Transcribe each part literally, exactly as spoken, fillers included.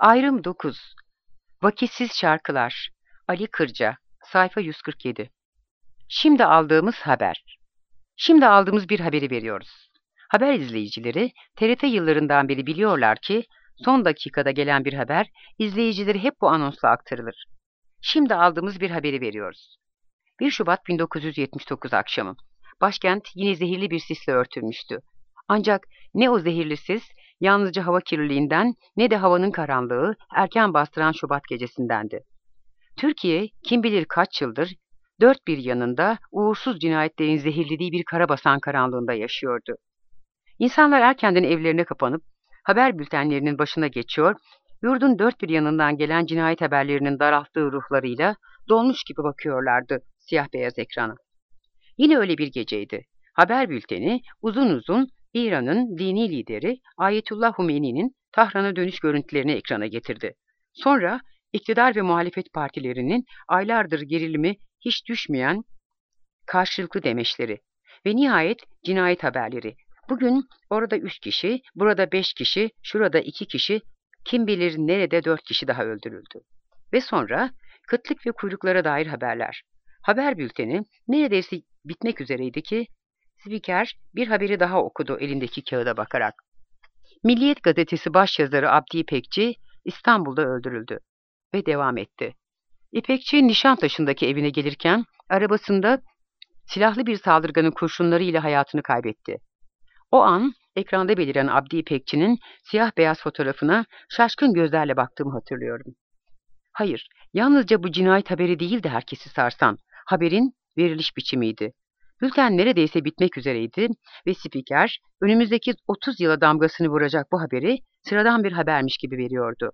Ayrım dokuz. Vakitsiz şarkılar. Ali Kırca. Sayfa yüz kırk yedi. Şimdi aldığımız haber. Şimdi aldığımız bir haberi veriyoruz. Haber izleyicileri T R T yıllarından beri biliyorlar ki son dakikada gelen bir haber izleyicileri hep bu anonsla aktarılır. Şimdi aldığımız bir haberi veriyoruz. bir Şubat bin dokuz yüz yetmiş dokuz akşamı. Başkent yine zehirli bir sisle örtülmüştü. Ancak ne o zehirli sis yalnızca hava kirliliğinden ne de havanın karanlığı erken bastıran Şubat gecesindendi. Türkiye kim bilir kaç yıldır dört bir yanında uğursuz cinayetlerin zehirlediği bir karabasan karanlığında yaşıyordu. İnsanlar erkenden evlerine kapanıp haber bültenlerinin başına geçiyor, yurdun dört bir yanından gelen cinayet haberlerinin daralttığı ruhlarıyla dolmuş gibi bakıyorlardı siyah beyaz ekrana. Yine öyle bir geceydi. Haber bülteni uzun uzun İran'ın dini lideri Ayetullah Humeyni'nin Tahran'a dönüş görüntülerini ekrana getirdi. Sonra iktidar ve muhalefet partilerinin aylardır gerilimi hiç düşmeyen karşılıklı demeçleri ve nihayet cinayet haberleri. Bugün orada üç kişi, burada beş kişi, şurada iki kişi, kim bilir nerede dört kişi daha öldürüldü. Ve sonra kıtlık ve kuyruklara dair haberler. Haber bülteni neredeyse bitmek üzereydi ki spiker bir haberi daha okudu elindeki kağıda bakarak. Milliyet gazetesi başyazarı Abdi İpekçi İstanbul'da öldürüldü ve devam etti. İpekçi Nişantaşı'ndaki evine gelirken arabasında silahlı bir saldırganın kurşunlarıyla hayatını kaybetti. O an ekranda beliren Abdi İpekçi'nin siyah beyaz fotoğrafına şaşkın gözlerle baktığımı hatırlıyorum. Hayır, yalnızca bu cinayet haberi değil de herkesi sarsan, haberin veriliş biçimiydi. Bülten neredeyse bitmek üzereydi ve spiker önümüzdeki otuz yıla damgasını vuracak bu haberi sıradan bir habermiş gibi veriyordu.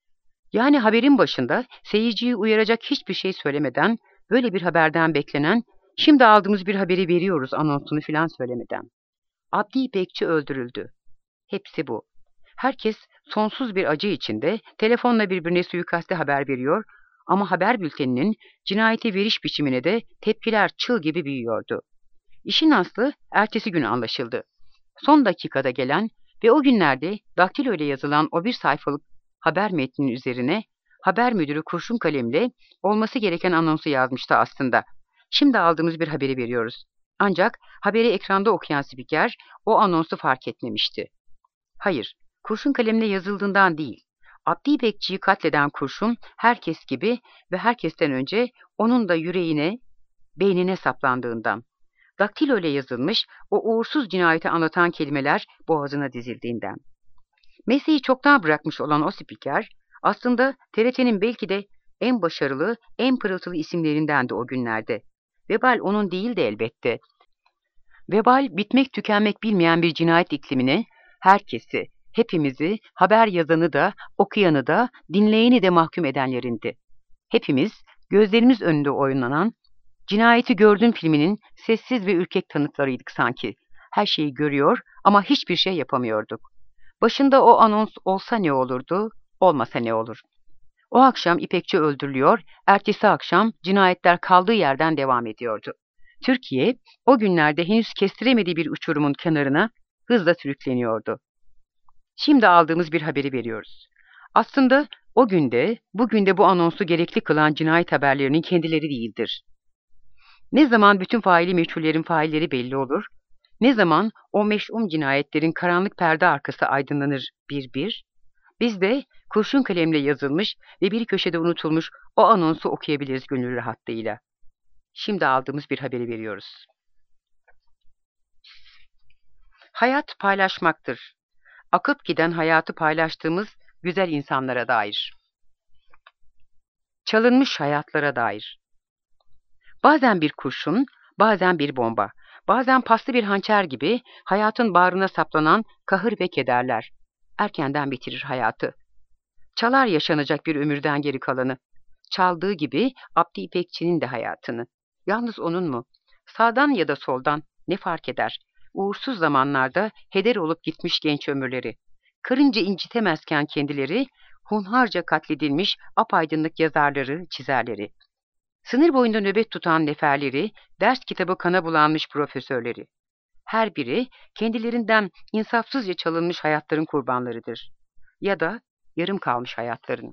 Yani haberin başında seyirciyi uyaracak hiçbir şey söylemeden, böyle bir haberden beklenen, şimdi aldığımız bir haberi veriyoruz anonsunu filan söylemeden. Abdi İpekçi öldürüldü. Hepsi bu. Herkes sonsuz bir acı içinde telefonla birbirine suikaste haber veriyor ama haber bülteninin cinayeti veriş biçimine de tepkiler çıl gibi büyüyordu. İşin aslı ertesi gün anlaşıldı. Son dakikada gelen ve o günlerde daktilo ile yazılan o bir sayfalık haber metninin üzerine haber müdürü kurşun kalemle olması gereken anonsu yazmıştı aslında. Şimdi aldığımız bir haberi veriyoruz. Ancak haberi ekranda okuyan spiker o anonsu fark etmemişti. Hayır, kurşun kalemle yazıldığından değil. Abdi İpekçi'yi katleden kurşun herkes gibi ve herkesten önce onun da yüreğine, beynine saplandığından. Daktilo ile yazılmış o uğursuz cinayeti anlatan kelimeler boğazına dizildiğinden. Mesleği çoktan bırakmış olan o spiker, aslında T R T'nin belki de en başarılı, en pırıltılı isimlerindendi o günlerde. Vebal onun değildi elbette. Vebal bitmek tükenmek bilmeyen bir cinayet iklimine herkesi, hepimizi, haber yazanı da, okuyanı da, dinleyeni de mahkum edenlerindi. Hepimiz gözlerimiz önünde oynanan Cinayeti Gördüm filminin sessiz ve ürkek tanıklarıydık sanki. Her şeyi görüyor ama hiçbir şey yapamıyorduk. Başında o anons olsa ne olurdu, olmasa ne olur? O akşam İpekçi öldürülüyor, ertesi akşam cinayetler kaldığı yerden devam ediyordu. Türkiye o günlerde henüz kestiremediği bir uçurumun kenarına hızla sürükleniyordu. Şimdi aldığımız bir haberi veriyoruz. Aslında o günde, bugün de bu anonsu gerekli kılan cinayet haberlerinin kendileri değildir. Ne zaman bütün faili meçhullerin failleri belli olur, ne zaman o meş'um cinayetlerin karanlık perde arkası aydınlanır bir bir, biz de kurşun kalemle yazılmış ve bir köşede unutulmuş o anonsu okuyabiliriz gönül rahatlığıyla. Şimdi aldığımız bir haberi veriyoruz. Hayat paylaşmaktır. Akıp giden hayatı paylaştığımız güzel insanlara dair. Çalınmış hayatlara dair. Bazen bir kurşun, bazen bir bomba, bazen paslı bir hançer gibi hayatın bağrına saplanan kahır ve kederler. Erkenden bitirir hayatı. Çalar yaşanacak bir ömürden geri kalanı. Çaldığı gibi Abdi İpekçi'nin de hayatını. Yalnız onun mu? Sağdan ya da soldan ne fark eder? Uğursuz zamanlarda heder olup gitmiş genç ömürleri. Karınca incitemezken kendileri, hunharca katledilmiş apaydınlık yazarları, çizerleri. Sınır boyunda nöbet tutan neferleri, ders kitabı kana bulanmış profesörleri. Her biri kendilerinden insafsızca çalınmış hayatların kurbanlarıdır. Ya da Yarım kalmış hayatların.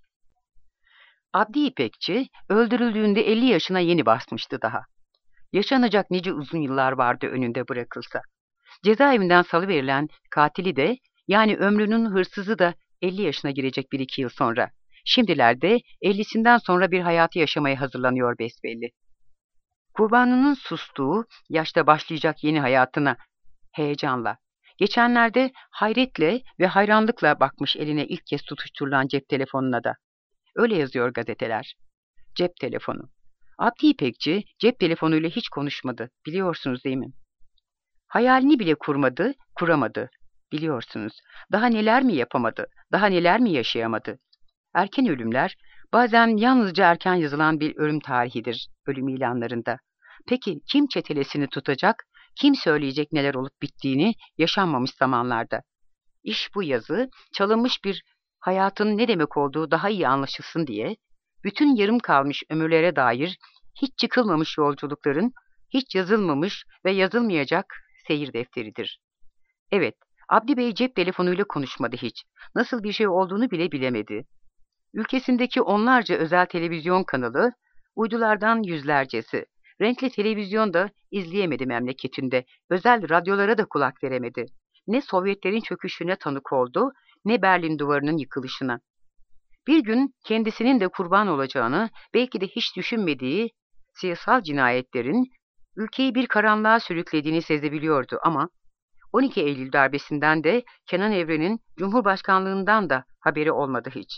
Abdi İpekçi öldürüldüğünde elli yaşına yeni basmıştı daha. Yaşanacak nice uzun yıllar vardı önünde bırakılsa. Cezaevinden salıverilen katili de, yani ömrünün hırsızı da elli yaşına girecek bir iki yıl sonra. Şimdilerde ellisinden sonra bir hayatı yaşamaya hazırlanıyor besbelli. Kurbanının sustuğu yaşta başlayacak yeni hayatına heyecanla. Geçenlerde hayretle ve hayranlıkla bakmış eline ilk kez tutuşturulan cep telefonuna da. Öyle yazıyor gazeteler. Cep telefonu. Abdi İpekçi cep telefonuyla hiç konuşmadı, biliyorsunuz değil mi? Hayalini bile kurmadı, kuramadı, biliyorsunuz. Daha neler mi yapamadı, daha neler mi yaşayamadı? Erken ölümler bazen yalnızca erken yazılan bir ölüm tarihidir ölüm ilanlarında. Peki kim çetelesini tutacak, kim söyleyecek neler olup bittiğini yaşanmamış zamanlarda? İş bu yazı çalınmış bir hayatın ne demek olduğu daha iyi anlaşılsın diye, bütün yarım kalmış ömürlere dair hiç çıkılmamış yolculukların, hiç yazılmamış ve yazılmayacak seyir defteridir. Evet, Abdi Bey cep telefonuyla konuşmadı hiç. Nasıl bir şey olduğunu bile bilemedi. Ülkesindeki onlarca özel televizyon kanalı, uydulardan yüzlercesi, renkli televizyon da izleyemedi memleketinde, özel radyolara da kulak veremedi. Ne Sovyetlerin çöküşüne tanık oldu, ne Berlin Duvarı'nın yıkılışına. Bir gün kendisinin de kurban olacağını, belki de hiç düşünmediği siyasal cinayetlerin ülkeyi bir karanlığa sürüklediğini sezebiliyordu ama on iki Eylül darbesinden de Kenan Evren'in Cumhurbaşkanlığından da haberi olmadı hiç.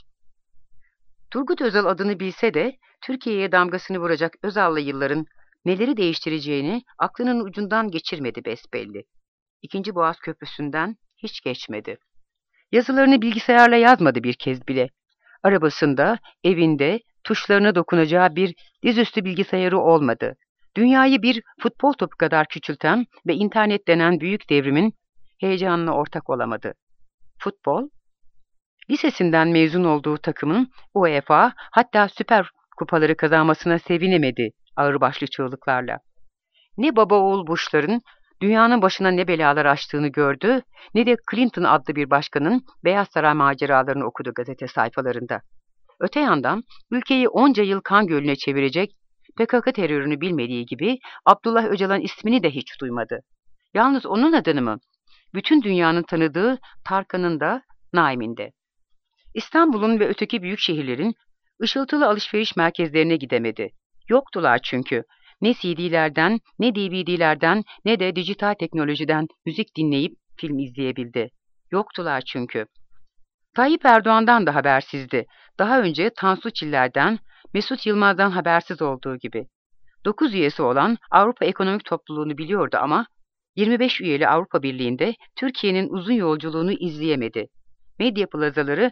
Turgut Özal adını bilse de Türkiye'ye damgasını vuracak Özal'lı yılların neleri değiştireceğini aklının ucundan geçirmedi besbelli. İkinci Boğaz Köprüsü'nden hiç geçmedi. Yazılarını bilgisayarla yazmadı bir kez bile. Arabasında, evinde tuşlarına dokunacağı bir dizüstü bilgisayarı olmadı. Dünyayı bir futbol topu kadar küçülten ve internet denen büyük devrimin heyecanına ortak olamadı. Futbol, lisesinden mezun olduğu takımın UEFA hatta Süper Kupaları kazanmasına sevinemedi ağırbaşlı çığlıklarla. Ne baba oğul Bush'ların dünyanın başına ne belalar açtığını gördü, ne de Clinton adlı bir başkanın Beyaz Saray maceralarını okudu gazete sayfalarında. Öte yandan ülkeyi onca yıl kan gölüne çevirecek P K K terörünü bilmediği gibi Abdullah Öcalan ismini de hiç duymadı. Yalnız onun adını mı? Bütün dünyanın tanıdığı Tarkan'ın da Naim'in de. İstanbul'un ve öteki büyük şehirlerin ışıltılı alışveriş merkezlerine gidemedi. Yoktular çünkü. Ne C D'lerden, ne D V D'lerden, ne de dijital teknolojiden müzik dinleyip film izleyebildi. Yoktular çünkü. Tayyip Erdoğan'dan da habersizdi. Daha önce Tansu Çiller'den, Mesut Yılmaz'dan habersiz olduğu gibi. Dokuz üyesi olan Avrupa Ekonomik Topluluğunu biliyordu ama yirmi beş üyeli Avrupa Birliği'nde Türkiye'nin uzun yolculuğunu izleyemedi. Medya plazaları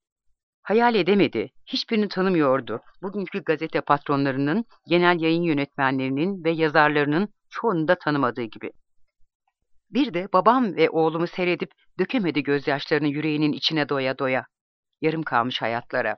hayal edemedi, hiçbirini tanımıyordu. Bugünkü gazete patronlarının, genel yayın yönetmenlerinin ve yazarlarının çoğunu da tanımadığı gibi. Bir de babam ve oğlumu seyredip dökemedi gözyaşlarını yüreğinin içine doya doya. Yarım kalmış hayatlara.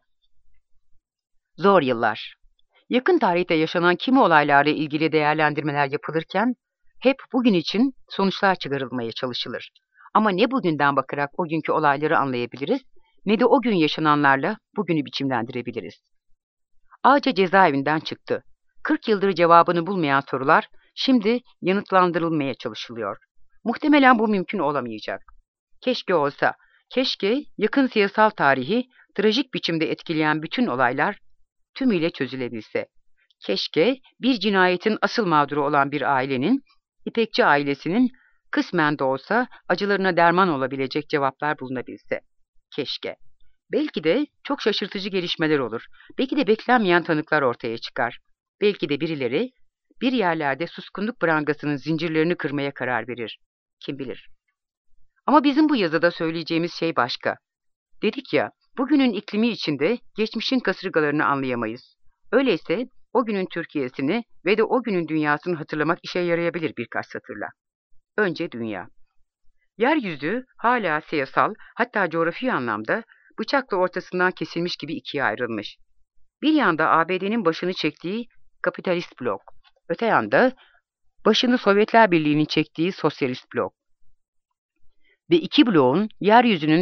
Zor yıllar. Yakın tarihte yaşanan kimi olaylarla ilgili değerlendirmeler yapılırken hep bugün için sonuçlar çıkarılmaya çalışılır. Ama ne bugünden bakarak o günkü olayları anlayabiliriz, ne de o gün yaşananlarla bugünü biçimlendirebiliriz. Ağca cezaevinden çıktı. kırk yıldır cevabını bulmayan sorular şimdi yanıtlandırılmaya çalışılıyor. Muhtemelen bu mümkün olamayacak. Keşke olsa, keşke yakın siyasal tarihi trajik biçimde etkileyen bütün olaylar tümüyle çözülebilse. Keşke bir cinayetin asıl mağduru olan bir ailenin, İpekçi ailesinin kısmen de olsa acılarına derman olabilecek cevaplar bulunabilse. Keşke. Belki de çok şaşırtıcı gelişmeler olur. Belki de beklenmeyen tanıklar ortaya çıkar. Belki de birileri bir yerlerde suskunluk prangasının zincirlerini kırmaya karar verir. Kim bilir. Ama bizim bu yazıda söyleyeceğimiz şey başka. Dedik ya, bugünün iklimi içinde geçmişin kasırgalarını anlayamayız. Öyleyse o günün Türkiye'sini ve de o günün dünyasını hatırlamak işe yarayabilir birkaç satırla. Önce dünya. Yeryüzü hala siyasal, hatta coğrafi anlamda bıçakla ortasından kesilmiş gibi ikiye ayrılmış. Bir yanda A B D'nin başını çektiği kapitalist blok, öte yanda başını Sovyetler Birliği'nin çektiği sosyalist blok. Ve iki bloğun yeryüzünün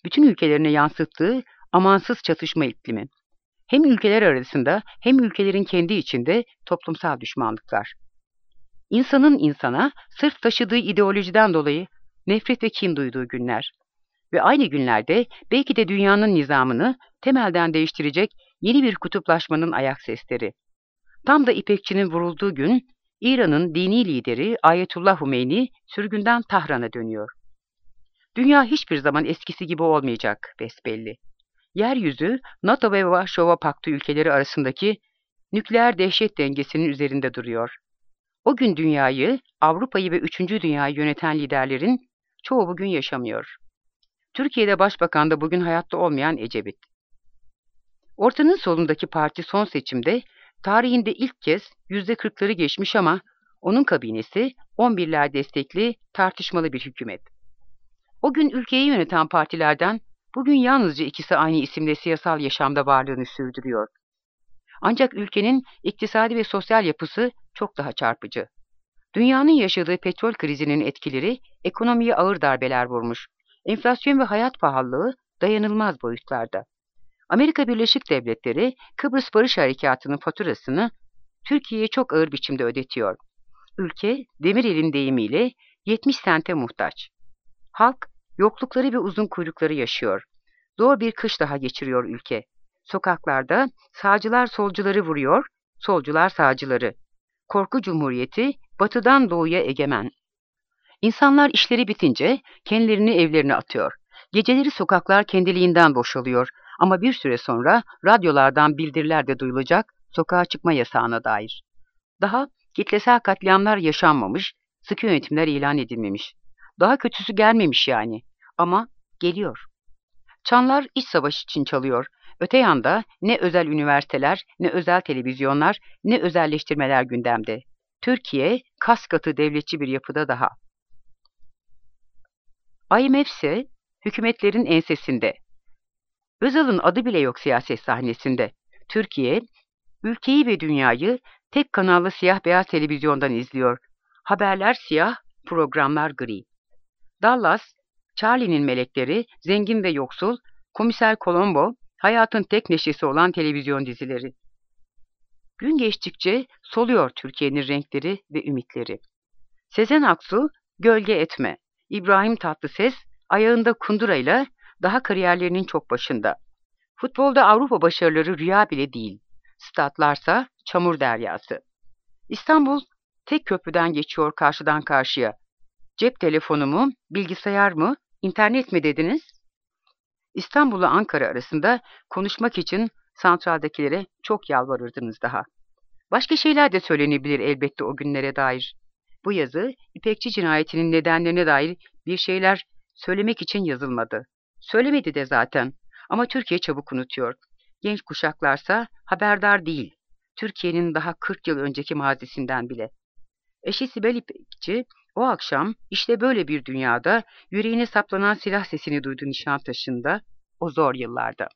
bütün ülkelerine yansıttığı amansız çatışma iklimi. Hem ülkeler arasında hem ülkelerin kendi içinde toplumsal düşmanlıklar. İnsanın insana sırf taşıdığı ideolojiden dolayı nefret ve kin duyduğu günler. Ve aynı günlerde belki de dünyanın nizamını temelden değiştirecek yeni bir kutuplaşmanın ayak sesleri. Tam da İpekçi'nin vurulduğu gün İran'ın dini lideri Ayetullah Humeyni sürgünden Tahran'a dönüyor. Dünya hiçbir zaman eskisi gibi olmayacak besbelli. Yeryüzü, NATO ve Varşova Paktı ülkeleri arasındaki nükleer dehşet dengesinin üzerinde duruyor. O gün dünyayı, Avrupa'yı ve üçüncü dünyayı yöneten liderlerin çoğu bugün yaşamıyor. Türkiye'de başbakan da bugün hayatta olmayan Ecevit. Ortanın solundaki parti son seçimde tarihinde ilk kez yüzde kırkları geçmiş ama onun kabinesi on birler destekli tartışmalı bir hükümet. O gün ülkeyi yöneten partilerden bugün yalnızca ikisi aynı isimle siyasal yaşamda varlığını sürdürüyor. Ancak ülkenin iktisadi ve sosyal yapısı çok daha çarpıcı. Dünyanın yaşadığı petrol krizinin etkileri ekonomiye ağır darbeler vurmuş. Enflasyon ve hayat pahalılığı dayanılmaz boyutlarda. Amerika Birleşik Devletleri Kıbrıs Barış Harekatı'nın faturasını Türkiye'ye çok ağır biçimde ödetiyor. Ülke Demirel'in deyimiyle yetmiş sente muhtaç. Halk yoklukları ve uzun kuyrukları yaşıyor. Zor bir kış daha geçiriyor ülke. Sokaklarda sağcılar solcuları vuruyor, solcular sağcıları. Korku cumhuriyeti batıdan doğuya egemen. İnsanlar işleri bitince kendilerini evlerine atıyor. Geceleri sokaklar kendiliğinden boşalıyor ama bir süre sonra radyolardan bildiriler de duyulacak sokağa çıkma yasağına dair. Daha kitlesel katliamlar yaşanmamış, sıkı yönetimler ilan edilmemiş. Daha kötüsü gelmemiş yani ama geliyor. Çanlar iç savaş için çalıyor. Öte yanda ne özel üniversiteler, ne özel televizyonlar, ne özelleştirmeler gündemde. Türkiye kas katı devletçi bir yapıda daha. I M F ise hükümetlerin ensesinde. Özal'ın adı bile yok siyaset sahnesinde. Türkiye, ülkeyi ve dünyayı tek kanallı siyah beyaz televizyondan izliyor. Haberler siyah, programlar gri. Dallas, Charlie'nin melekleri, zengin ve yoksul, Komiser Colombo, hayatın tek neşesi olan televizyon dizileri. Gün geçtikçe soluyor Türkiye'nin renkleri ve ümitleri. Sezen Aksu, gölge etme. İbrahim Tatlıses, ayağında kundurayla daha kariyerlerinin çok başında. Futbolda Avrupa başarıları rüya bile değil. Statlarsa çamur deryası. İstanbul, tek köprüden geçiyor karşıdan karşıya. Cep telefonu mu, bilgisayar mı, internet mi dediniz? İstanbul'la Ankara arasında konuşmak için santraldekilere çok yalvarırdınız daha. Başka şeyler de söylenebilir elbette o günlere dair. Bu yazı İpekçi cinayetinin nedenlerine dair bir şeyler söylemek için yazılmadı. Söylemedi de zaten ama Türkiye çabuk unutuyor. Genç kuşaklarsa haberdar değil. Türkiye'nin daha kırk yıl önceki mazisinden bile. Eşi Sibel İpekçi o akşam işte böyle bir dünyada yüreğine saplanan silah sesini duydu Nişantaşı'nda o zor yıllarda.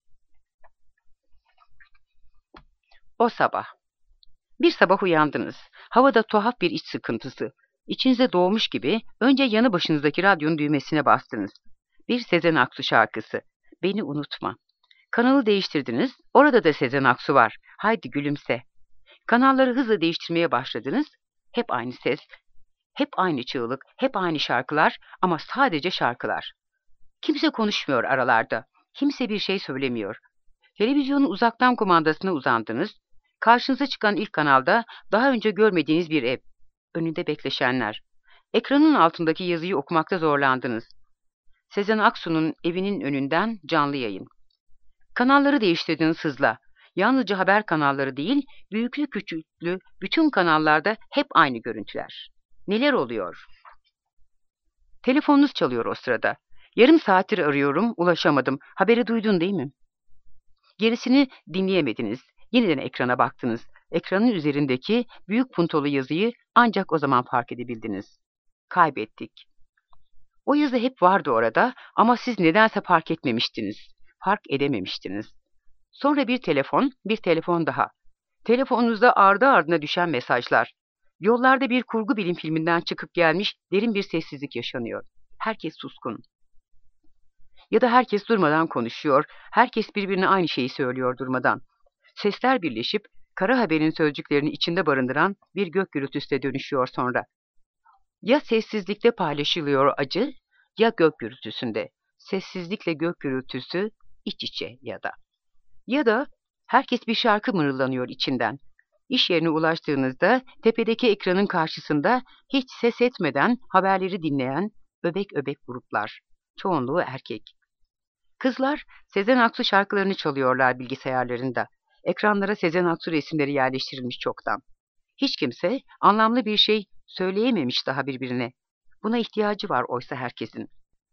O sabah. Bir sabah uyandınız. Havada tuhaf bir iç sıkıntısı. İçinize doğmuş gibi önce yanı başınızdaki radyonun düğmesine bastınız. Bir Sezen Aksu şarkısı. Beni unutma. Kanalı değiştirdiniz. Orada da Sezen Aksu var. Haydi gülümse. Kanalları hızla değiştirmeye başladınız. Hep aynı ses, hep aynı çığlık, hep aynı şarkılar ama sadece şarkılar. Kimse konuşmuyor aralarda. Kimse bir şey söylemiyor. Televizyonun uzaktan kumandasına uzandınız. Karşınıza çıkan ilk kanalda daha önce görmediğiniz bir ev. Önünde bekleşenler. Ekranın altındaki yazıyı okumakta zorlandınız. Sezen Aksu'nun evinin önünden canlı yayın. Kanalları değiştirdiniz hızla. Yalnızca haber kanalları değil, büyüklü küçüklü bütün kanallarda hep aynı görüntüler. Neler oluyor? Telefonunuz çalıyor o sırada. Yarım saattir arıyorum, ulaşamadım. Haberi duydun değil mi? Gerisini dinleyemediniz. Yeniden ekrana baktınız. Ekranın üzerindeki büyük puntolu yazıyı ancak o zaman fark edebildiniz. Kaybettik. O yazı hep vardı orada ama siz nedense fark etmemiştiniz. Fark edememiştiniz. Sonra bir telefon, bir telefon daha. Telefonunuzda ardı ardına düşen mesajlar. Yollarda bir kurgu bilim filminden çıkıp gelmiş derin bir sessizlik yaşanıyor. Herkes suskun. Ya da herkes durmadan konuşuyor, herkes birbirine aynı şeyi söylüyor durmadan. Sesler birleşip kara haberin sözcüklerini içinde barındıran bir gök gürültüsüne dönüşüyor sonra. Ya sessizlikte paylaşılıyor acı, ya gök gürültüsünde. Sessizlikle gök gürültüsü iç içe ya da. Ya da herkes bir şarkı mırıldanıyor içinden. İş yerine ulaştığınızda tepedeki ekranın karşısında hiç ses etmeden haberleri dinleyen öbek öbek gruplar. Çoğunluğu erkek. Kızlar Sezen Aksu şarkılarını çalıyorlar bilgisayarlarında. Ekranlara Sezen Aksu resimleri yerleştirilmiş çoktan. Hiç kimse anlamlı bir şey söyleyememiş daha birbirine. Buna ihtiyacı var oysa herkesin.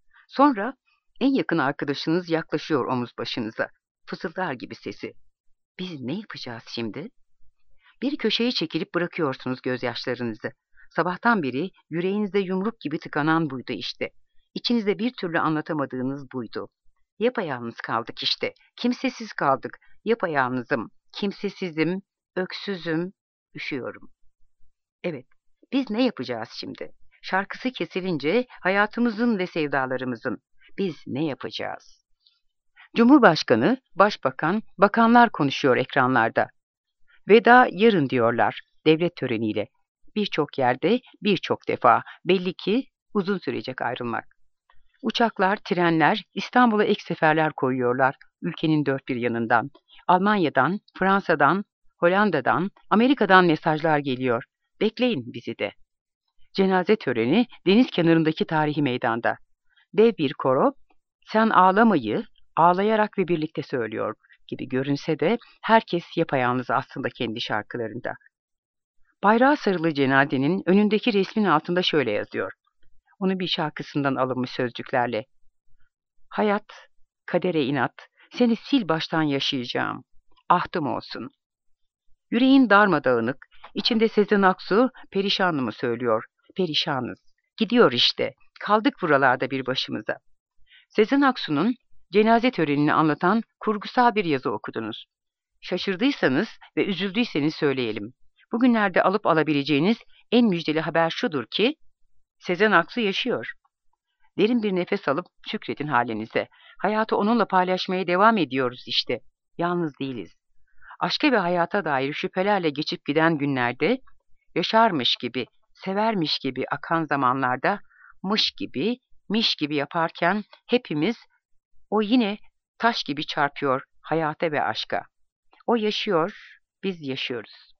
Sonra en yakın arkadaşınız yaklaşıyor omuz başınıza. Fısıldar gibi sesi. Biz ne yapacağız şimdi? Bir köşeye çekilip bırakıyorsunuz gözyaşlarınızı. Sabahtan beri yüreğinizde yumruk gibi tıkanan buydu işte. İçinizde bir türlü anlatamadığınız buydu. Yapayalnız kaldık işte. Kimsesiz kaldık. Yapayalnızım. Kimsesizim. Öksüzüm. Üşüyorum. Evet. Biz ne yapacağız şimdi? Şarkısı kesilince hayatımızın ve sevdalarımızın. Biz ne yapacağız? Cumhurbaşkanı, başbakan, bakanlar konuşuyor ekranlarda. Veda yarın diyorlar devlet töreniyle. Birçok yerde birçok defa belli ki uzun sürecek ayrılmak. Uçaklar, trenler İstanbul'a ek seferler koyuyorlar ülkenin dört bir yanından. Almanya'dan, Fransa'dan, Hollanda'dan, Amerika'dan mesajlar geliyor. Bekleyin bizi de. Cenaze töreni deniz kenarındaki tarihi meydanda. Dev bir koro, sen ağlamayı ağlayarak ve birlikte söylüyor gibi görünse de herkes yapayalnız aslında kendi şarkılarında. Bayrağı sarılı cenazenin önündeki resmin altında şöyle yazıyor. Onu bir şarkısından alınmış sözcüklerle. Hayat, kadere inat, seni sil baştan yaşayacağım. Ahtım olsun. Yüreğin darmadağınık, içinde Sezen Aksu perişanlı mı söylüyor? Perişanız. Gidiyor işte. Kaldık buralarda bir başımıza. Sezen Aksu'nun cenaze törenini anlatan kurgusal bir yazı okudunuz. Şaşırdıysanız ve üzüldüyseniz söyleyelim. Bugünlerde alıp alabileceğiniz en müjdeli haber şudur ki, Sezen Aksu yaşıyor. Derin bir nefes alıp şükredin halinize. Hayatı onunla paylaşmaya devam ediyoruz işte. Yalnız değiliz. Aşka ve hayata dair şüphelerle geçip giden günlerde, yaşarmış gibi, severmiş gibi akan zamanlarda, mış gibi, miş gibi yaparken hepimiz, o yine taş gibi çarpıyor hayata ve aşka. O yaşıyor, biz yaşıyoruz.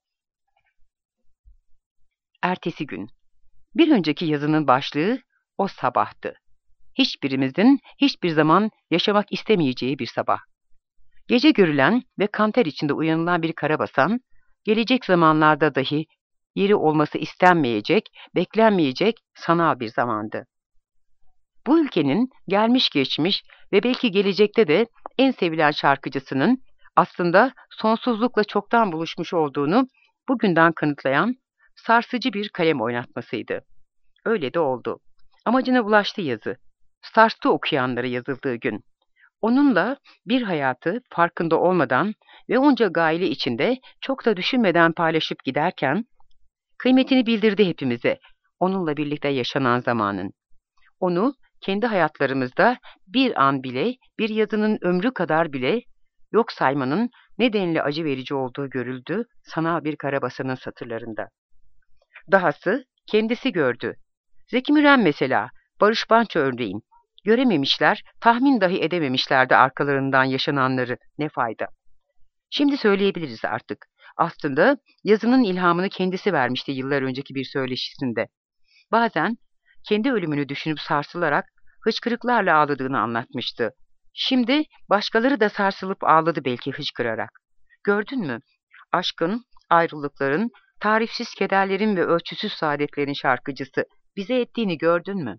Ertesi gün. Bir önceki yazının başlığı o sabahtı. Hiçbirimizin hiçbir zaman yaşamak istemeyeceği bir sabah. Gece görülen ve kanter içinde uyanılan bir karabasan, gelecek zamanlarda dahi yeri olması istenmeyecek, beklenmeyecek sanal bir zamandı. Bu ülkenin gelmiş geçmiş ve belki gelecekte de en sevilen şarkıcısının aslında sonsuzlukla çoktan buluşmuş olduğunu bugünden kanıtlayan sarsıcı bir kalem oynatmasıydı. Öyle de oldu. Amacına ulaştı yazı. Sarstı okuyanları yazıldığı gün. Onunla bir hayatı farkında olmadan ve onca gaile içinde çok da düşünmeden paylaşıp giderken, kıymetini bildirdi hepimize, onunla birlikte yaşanan zamanın. Onu kendi hayatlarımızda bir an bile, bir yazının ömrü kadar bile yok saymanın ne denli acı verici olduğu görüldü sanal bir karabasanın satırlarında. Dahası kendisi gördü. Zeki Müren mesela, Barış Manço örneğin. Görememişler, tahmin dahi edememişlerdi arkalarından yaşananları, ne fayda. Şimdi söyleyebiliriz artık. Aslında yazının ilhamını kendisi vermişti yıllar önceki bir söyleşisinde. Bazen kendi ölümünü düşünüp sarsılarak hıçkırıklarla ağladığını anlatmıştı. Şimdi başkaları da sarsılıp ağladı belki hıçkırarak. Gördün mü? Aşkın, ayrılıkların, tarifsiz kederlerin ve ölçüsüz saadetlerin şarkıcısı bize ettiğini gördün mü?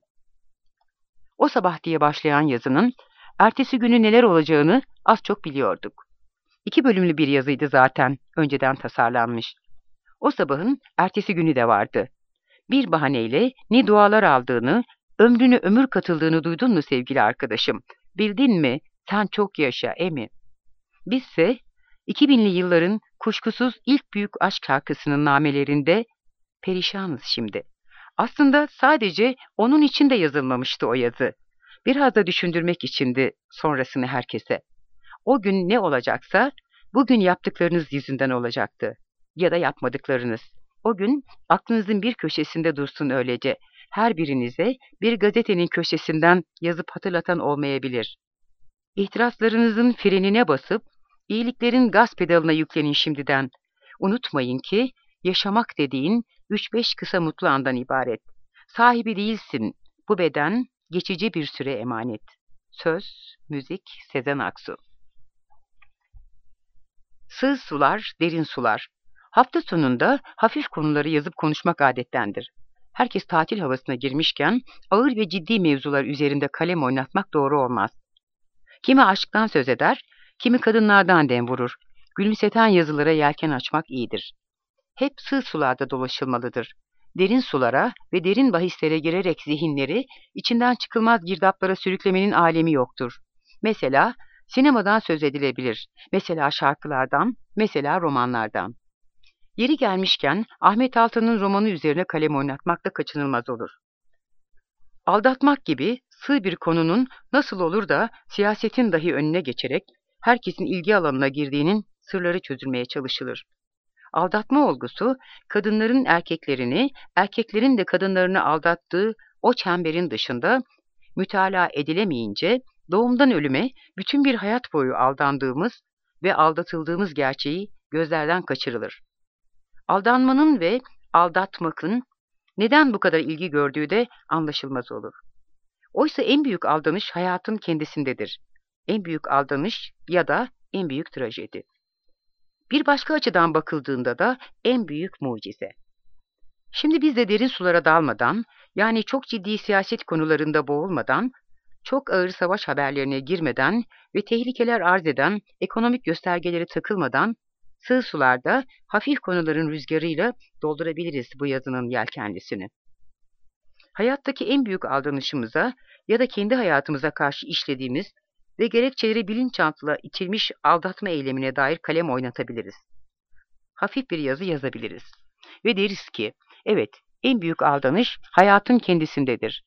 O sabah diye başlayan yazının ertesi günü neler olacağını az çok biliyorduk. İki bölümlü bir yazıydı zaten, önceden tasarlanmış. O sabahın ertesi günü de vardı. Bir bahaneyle ne dualar aldığını, ömrüne ömür katıldığını duydun mu sevgili arkadaşım? Bildin mi? Sen çok yaşa, emi. Bizse iki binli yılların kuşkusuz ilk büyük aşk şarkısının namelerinde perişanız şimdi. Aslında sadece onun için de yazılmamıştı o yazı. Biraz da düşündürmek içindi sonrasını herkese. O gün ne olacaksa bugün yaptıklarınız yüzünden olacaktı. Ya da yapmadıklarınız. O gün aklınızın bir köşesinde dursun öylece. Her birinize bir gazetenin köşesinden yazıp hatırlatan olmayabilir. İhtiraslarınızın frenine basıp iyiliklerin gaz pedalına yüklenin şimdiden. Unutmayın ki yaşamak dediğin üç beş kısa mutlu andan ibaret. Sahibi değilsin. Bu beden geçici bir süre emanet. Söz, müzik, Sezen Aksu. Sığ sular, derin sular. Hafta sonunda hafif konuları yazıp konuşmak adettendir. Herkes tatil havasına girmişken ağır ve ciddi mevzular üzerinde kalem oynatmak doğru olmaz. Kimi aşktan söz eder, kimi kadınlardan dem vurur. Gülümseten yazılara yelken açmak iyidir. Hep sığ sularda dolaşılmalıdır. Derin sulara ve derin bahislere girerek zihinleri içinden çıkılmaz girdaplara sürüklemenin alemi yoktur. Mesela sinemadan söz edilebilir, mesela şarkılardan, mesela romanlardan. Yeri gelmişken Ahmet Altan'ın romanı üzerine kalem oynatmak da kaçınılmaz olur. Aldatmak gibi sığ bir konunun nasıl olur da siyasetin dahi önüne geçerek herkesin ilgi alanına girdiğinin sırları çözülmeye çalışılır. Aldatma olgusu, kadınların erkeklerini, erkeklerin de kadınlarını aldattığı o çemberin dışında mütalaa edilemeyince doğumdan ölüme bütün bir hayat boyu aldandığımız ve aldatıldığımız gerçeği gözlerden kaçırılır. Aldanmanın ve aldatmakın neden bu kadar ilgi gördüğü de anlaşılmaz olur. Oysa en büyük aldanış hayatın kendisindedir. En büyük aldanış ya da en büyük trajedi. Bir başka açıdan bakıldığında da en büyük mucize. Şimdi biz de derin sulara dalmadan, yani çok ciddi siyaset konularında boğulmadan, çok ağır savaş haberlerine girmeden ve tehlikeler arz eden ekonomik göstergelere takılmadan, sığ sularda hafif konuların rüzgarıyla doldurabiliriz bu yazının yelkenlisini. Hayattaki en büyük aldanışımıza ya da kendi hayatımıza karşı işlediğimiz ve gerekçeleri bilinçaltına itilmiş aldatma eylemine dair kalem oynatabiliriz. Hafif bir yazı yazabiliriz. Ve deriz ki, evet, en büyük aldanış hayatın kendisindedir.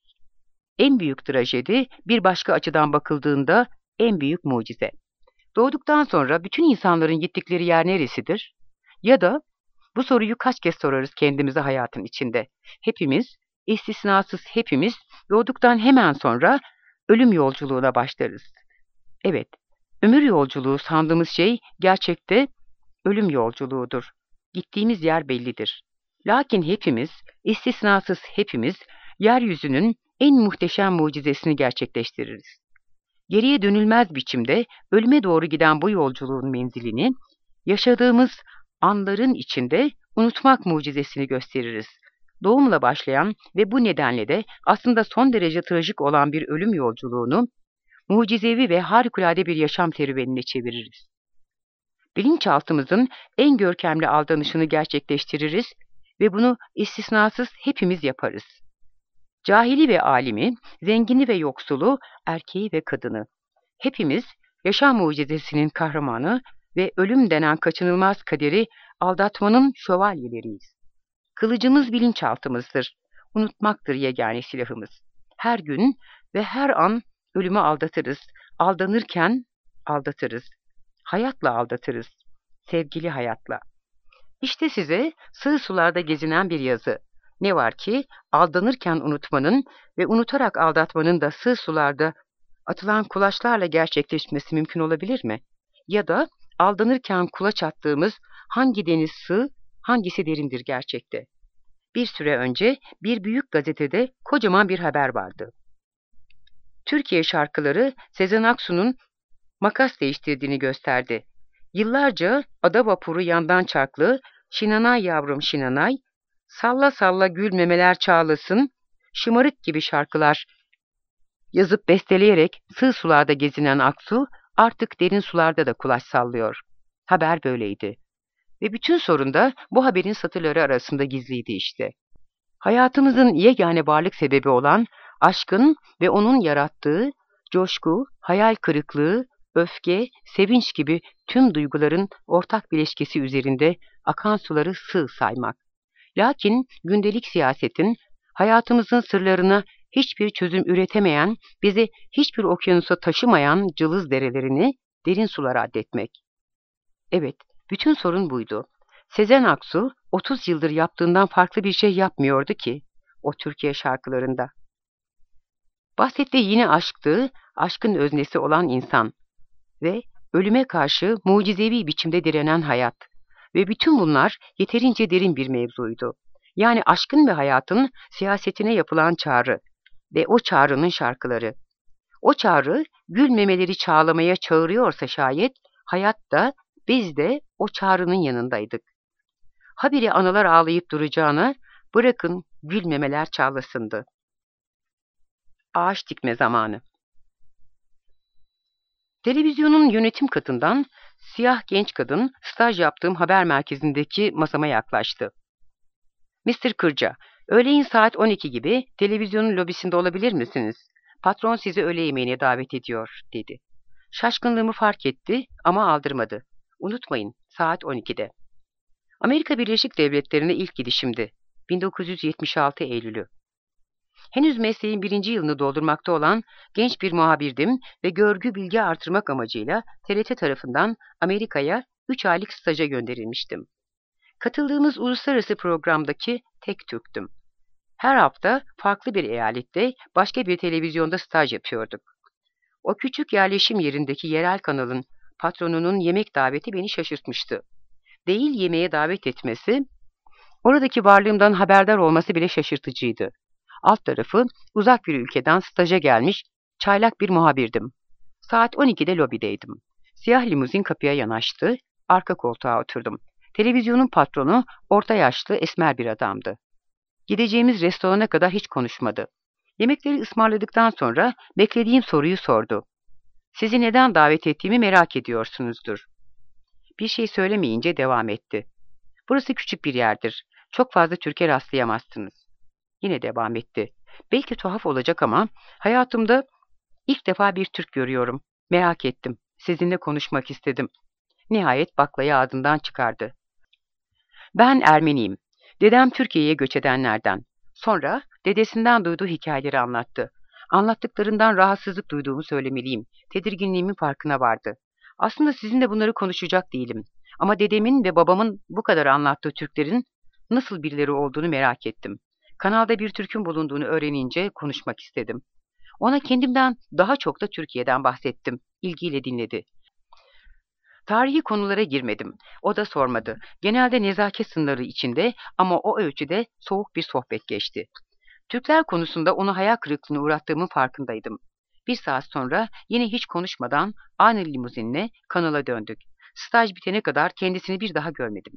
En büyük trajedi bir başka açıdan bakıldığında en büyük mucize. Doğduktan sonra bütün insanların gittikleri yer neresidir? Ya da bu soruyu kaç kez sorarız kendimize hayatın içinde? Hepimiz, istisnasız hepimiz doğduktan hemen sonra ölüm yolculuğuna başlarız. Evet, ömür yolculuğu sandığımız şey gerçekte ölüm yolculuğudur. Gittiğimiz yer bellidir. Lakin hepimiz, istisnasız hepimiz, yeryüzünün en muhteşem mucizesini gerçekleştiririz. Geriye dönülmez biçimde ölüme doğru giden bu yolculuğun menzilini, yaşadığımız anların içinde unutmak mucizesini gösteririz. Doğumla başlayan ve bu nedenle de aslında son derece trajik olan bir ölüm yolculuğunu, mucizevi ve harikulade bir yaşam serüvenine çeviririz. Bilinçaltımızın en görkemli aldanışını gerçekleştiririz ve bunu istisnasız hepimiz yaparız. Cahili ve alimi, zengini ve yoksulu, erkeği ve kadını. Hepimiz yaşam mucizesinin kahramanı ve ölüm denen kaçınılmaz kaderi aldatmanın şövalyeleriyiz. Kılıcımız bilinçaltımızdır. Unutmaktır yegane silahımız. Her gün ve her an ölümü aldatırız. Aldanırken aldatırız. Hayatla aldatırız. Sevgili hayatla. İşte size sığ sularda gezinen bir yazı. Ne var ki aldanırken unutmanın ve unutarak aldatmanın da sığ sularda atılan kulaçlarla gerçekleşmesi mümkün olabilir mi? Ya da aldanırken kulaç attığımız hangi deniz sığ, hangisi derindir gerçekte? Bir süre önce bir büyük gazetede kocaman bir haber vardı. Türkiye şarkıları Sezen Aksu'nun makas değiştirdiğini gösterdi. Yıllarca ada vapuru yandan çarklı, şinanay yavrum şinanay, salla salla gül memeler çağlasın, şımarık gibi şarkılar yazıp besteleyerek sığ sularda gezinen Aksu artık derin sularda da kulaç sallıyor. Haber böyleydi. Ve bütün sorun da bu haberin satırları arasında gizliydi işte. Hayatımızın yegane varlık sebebi olan aşkın ve onun yarattığı coşku, hayal kırıklığı, öfke, sevinç gibi tüm duyguların ortak bileşkesi üzerinde akan suları sığ saymak. Lakin gündelik siyasetin hayatımızın sırlarına hiçbir çözüm üretemeyen, bizi hiçbir okyanusa taşımayan cılız derelerini derin sulara addetmek. Evet, bütün sorun buydu. Sezen Aksu otuz yıldır yaptığından farklı bir şey yapmıyordu ki o Türkiye şarkılarında. Bahsettiği yine aşktı, aşkın öznesi olan insan ve ölüme karşı mucizevi biçimde direnen hayat. Ve bütün bunlar yeterince derin bir mevzuydu. Yani aşkın ve hayatın siyasetine yapılan çağrı ve o çağrının şarkıları. O çağrı gülmemeleri çağlamaya çağırıyorsa şayet, hayat da biz de o çağrının yanındaydık. Habire analar ağlayıp duracağına bırakın gülmemeler çağlasındı. Ağaç dikme zamanı. Televizyonun yönetim katından siyah genç kadın staj yaptığım haber merkezindeki masama yaklaştı. mister Kırca, öğleyin saat on iki gibi televizyonun lobisinde olabilir misiniz? Patron sizi öğle yemeğine davet ediyor, dedi. Şaşkınlığımı fark etti ama aldırmadı. Unutmayın, saat on ikide. Amerika Birleşik Devletleri'ne ilk gidişimdi. bin dokuz yüz yetmiş altı Eylül'ü. Henüz mesleğin birinci yılını doldurmakta olan genç bir muhabirdim ve görgü bilgi artırmak amacıyla T R T tarafından Amerika'ya üç aylık staja gönderilmiştim. Katıldığımız uluslararası programdaki tek Türktüm. Her hafta farklı bir eyalette başka bir televizyonda staj yapıyorduk. O küçük yerleşim yerindeki yerel kanalın patronunun yemek daveti beni şaşırtmıştı. Değil yemeğe davet etmesi, oradaki varlığımdan haberdar olması bile şaşırtıcıydı. Alt tarafı uzak bir ülkeden staja gelmiş çaylak bir muhabirdim. Saat on ikide lobideydim. Siyah limuzin kapıya yanaştı, arka koltuğa oturdum. Televizyonun patronu orta yaşlı esmer bir adamdı. Gideceğimiz restorana kadar hiç konuşmadı. Yemekleri ısmarladıktan sonra beklediğim soruyu sordu. Sizi neden davet ettiğimi merak ediyorsunuzdur. Bir şey söylemeyince devam etti. Burası küçük bir yerdir. Çok fazla Türk'e rastlayamazsınız. Yine devam etti. Belki tuhaf olacak ama hayatımda ilk defa bir Türk görüyorum. Merak ettim. Sizinle konuşmak istedim. Nihayet baklayı ağzından çıkardı. Ben Ermeniyim. Dedem Türkiye'ye göç edenlerden. Sonra dedesinden duyduğu hikayeleri anlattı. Anlattıklarından rahatsızlık duyduğumu söylemeliyim. Tedirginliğimin farkına vardı. Aslında sizinle bunları konuşacak değilim. Ama dedemin ve babamın bu kadar anlattığı Türklerin nasıl birileri olduğunu merak ettim. Kanalda bir Türk'ün bulunduğunu öğrenince konuşmak istedim. Ona kendimden daha çok da Türkiye'den bahsettim. İlgiyle dinledi. Tarihi konulara girmedim. O da sormadı. Genelde nezaket sınırları içinde ama o ölçüde soğuk bir sohbet geçti. Türkler konusunda onu hayal kırıklığına uğrattığımın farkındaydım. Bir saat sonra yine hiç konuşmadan aynı limuzinle kanala döndük. Staj bitene kadar kendisini bir daha görmedim.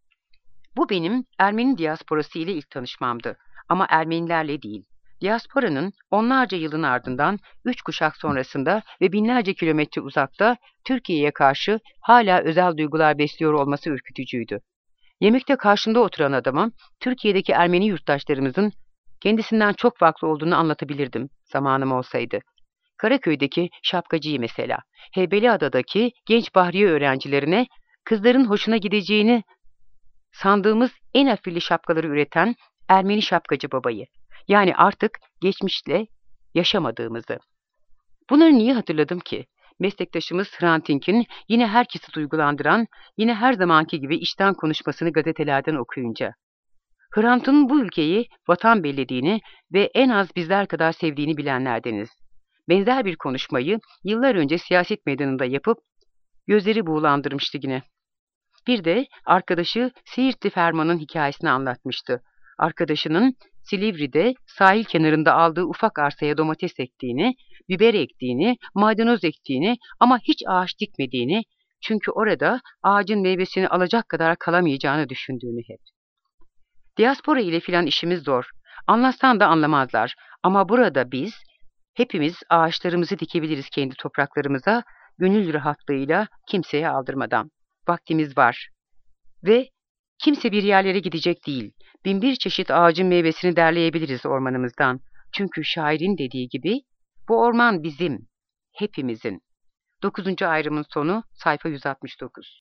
Bu benim Ermeni diasporası ile ilk tanışmamdı. Ama Ermenilerle değil. Diasporanın onlarca yılın ardından üç kuşak sonrasında ve binlerce kilometre uzakta Türkiye'ye karşı hala özel duygular besliyor olması ürkütücüydü. Yemekte karşımda oturan adama Türkiye'deki Ermeni yurttaşlarımızın kendisinden çok farklı olduğunu anlatabilirdim zamanım olsaydı. Karaköy'deki şapkacıyı mesela, Heybeliada'daki genç Bahriye öğrencilerine kızların hoşuna gideceğini sandığımız en afilli şapkaları üreten Ermeni şapkacı babayı, yani artık geçmişle yaşamadığımızı. Bunları niye hatırladım ki? Meslektaşımız Hrant Dink'in yine herkesi duygulandıran, yine her zamanki gibi içten konuşmasını gazetelerden okuyunca. Hrant'ın bu ülkeyi vatan bellediğini ve en az bizler kadar sevdiğini bilenlerdeniz. Benzer bir konuşmayı yıllar önce siyaset meydanında yapıp gözleri buğulandırmıştı yine. Bir de arkadaşı Siirtli Ferman'ın hikayesini anlatmıştı. Arkadaşının Silivri'de sahil kenarında aldığı ufak arsaya domates ektiğini, biber ektiğini, maydanoz ektiğini ama hiç ağaç dikmediğini, çünkü orada ağacın meyvesini alacak kadar kalamayacağını düşündüğünü hep. Diaspora ile filan işimiz zor. Anlatsan da anlamazlar. Ama burada biz, hepimiz ağaçlarımızı dikebiliriz kendi topraklarımıza, gönül rahatlığıyla kimseye aldırmadan. Vaktimiz var. Ve kimse bir yerlere gidecek değil. Binbir çeşit ağacın meyvesini derleyebiliriz ormanımızdan. Çünkü şairin dediği gibi, bu orman bizim, hepimizin. Dokuzuncu ayrımın sonu, sayfa yüz altmış dokuz.